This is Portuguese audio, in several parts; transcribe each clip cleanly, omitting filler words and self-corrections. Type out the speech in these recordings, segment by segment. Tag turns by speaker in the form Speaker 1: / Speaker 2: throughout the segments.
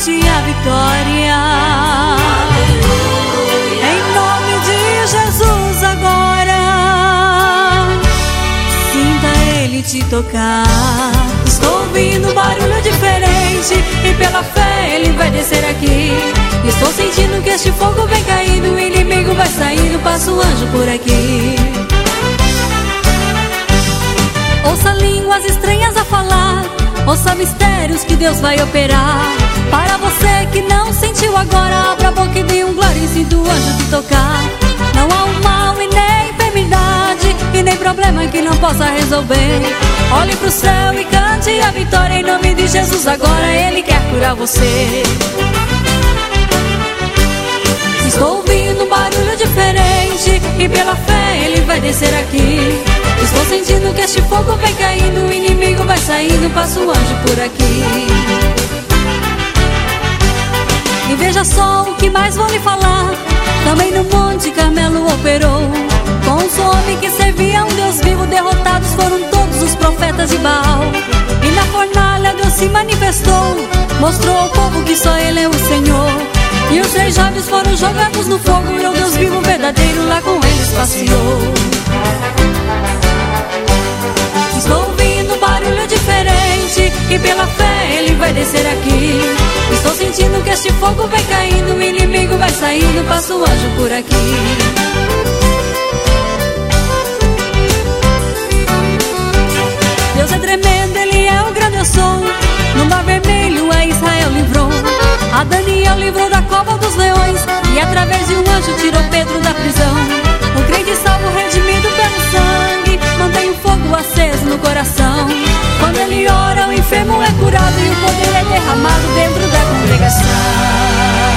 Speaker 1: cante a vitória. Em nome de Jesus agora, sinta Ele te tocar. Estou ouvindo um barulho diferente e pela fé Ele vai descer aqui. Estou sentindo que este fogo vem caindo, o inimigo vai saindo, passa o anjo por aqui. Ouça línguas estranhas a falar, ouça mistérios que Deus vai operar. Para você que não sentiu agora, abra a boca e dê um glória e sinta o anjo te tocar. Não há um mal e nem enfermidade e nem problema que não possa resolver. Olhe pro céu e cante a vitória em nome de Jesus agora, Ele quer curar você. Estou ouvindo um barulho diferente e pela fé Ele vai descer aqui. Estou sentindo que este fogo vem caindo, o inimigo vai saindo, passa o anjo por aqui. E veja só o que mais vou lhe falar. Também no Monte Carmelo operou com um homem que servia um Deus vivo. Derrotados foram todos os profetas de Baal. E na fornalha Deus se manifestou, mostrou ao povo que só Ele é o Senhor. E os 3 jovens foram jogados no fogo e o Deus vivo verdadeiro lá com eles passeou. Estou ouvindo um barulho diferente e pela fé Ele vai descer aqui. Estou sentindo que este fogo vem caindo, o inimigo vai saindo, passa o anjo por aqui. Deus é tremendo, Ele é o grande eu sou. No Mar Vermelho a Israel livrou, a Daniel livrou da cova dos leões, e através de um anjo tirou Pedro da prisão. O crente salvo, redimido pelo sangue, mantém o fogo aceso no coração. Quando ele ora, o enfermo é curado e o poder é derramado dentro da congregação.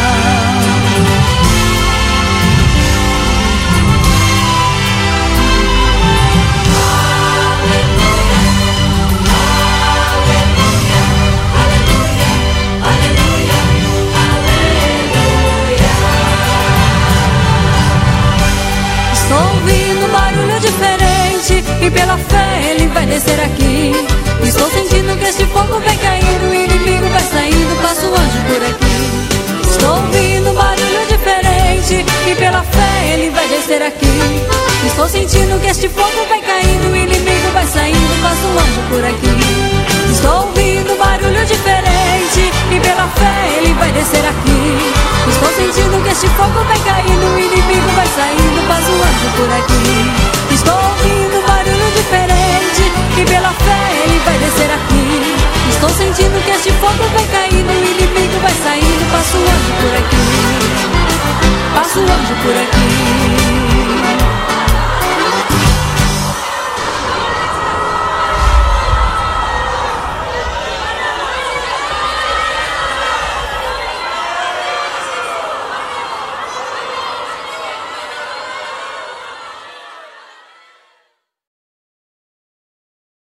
Speaker 1: Estou ouvindo um barulho diferente e pela fé Ele vai descer aqui. Estou sentindo que este fogo vem caindo, o inimigo vai saindo, passa o anjo por aqui. Estou ouvindo um barulho diferente e pela fé Ele vai descer aqui. Estou sentindo que este fogo vem caindo, o inimigo vai saindo, passa o anjo por aqui. Estou ouvindo um barulho diferente e pela fé Ele vai descer aqui. Estou sentindo que este fogo vem caindo,